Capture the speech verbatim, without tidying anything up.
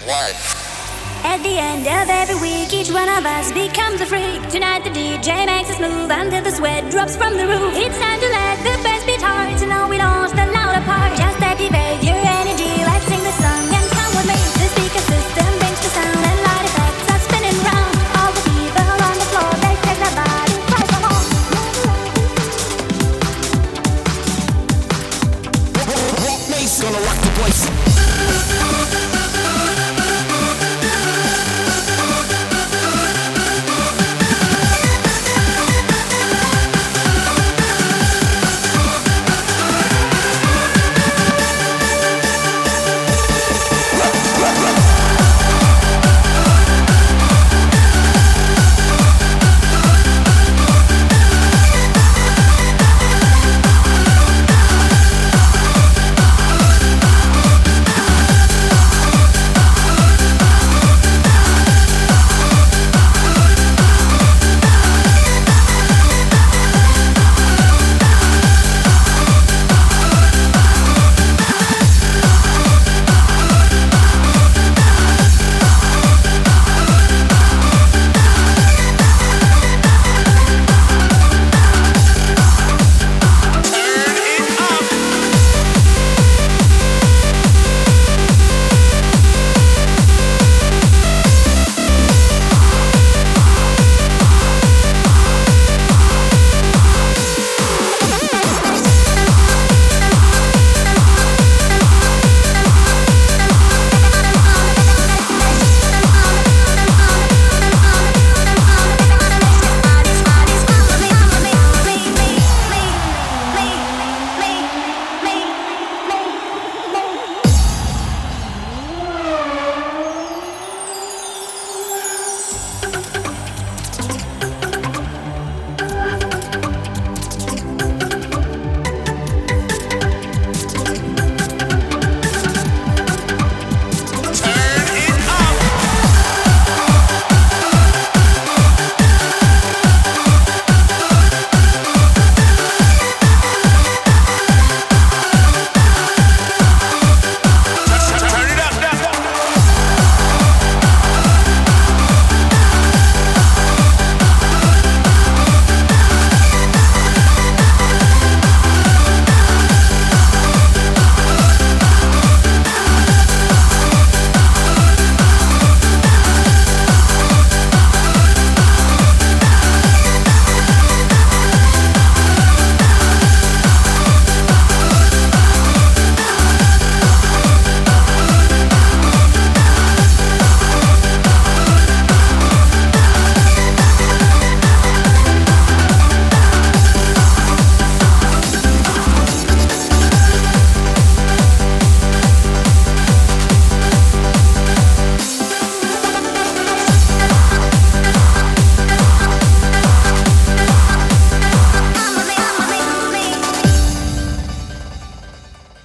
At the end of every week, each one of us becomes a freak. Tonight the D J makes us move until the sweat drops from the roof. It's time to let the bass beat hard, to know we lost the louder part. Just activate your energy, let's sing the song and come with me. The speaker system brings the sound and light effects are spinning round. All the people on the floor, they shake their body, cry for more. Rock Mace gonna rock the place.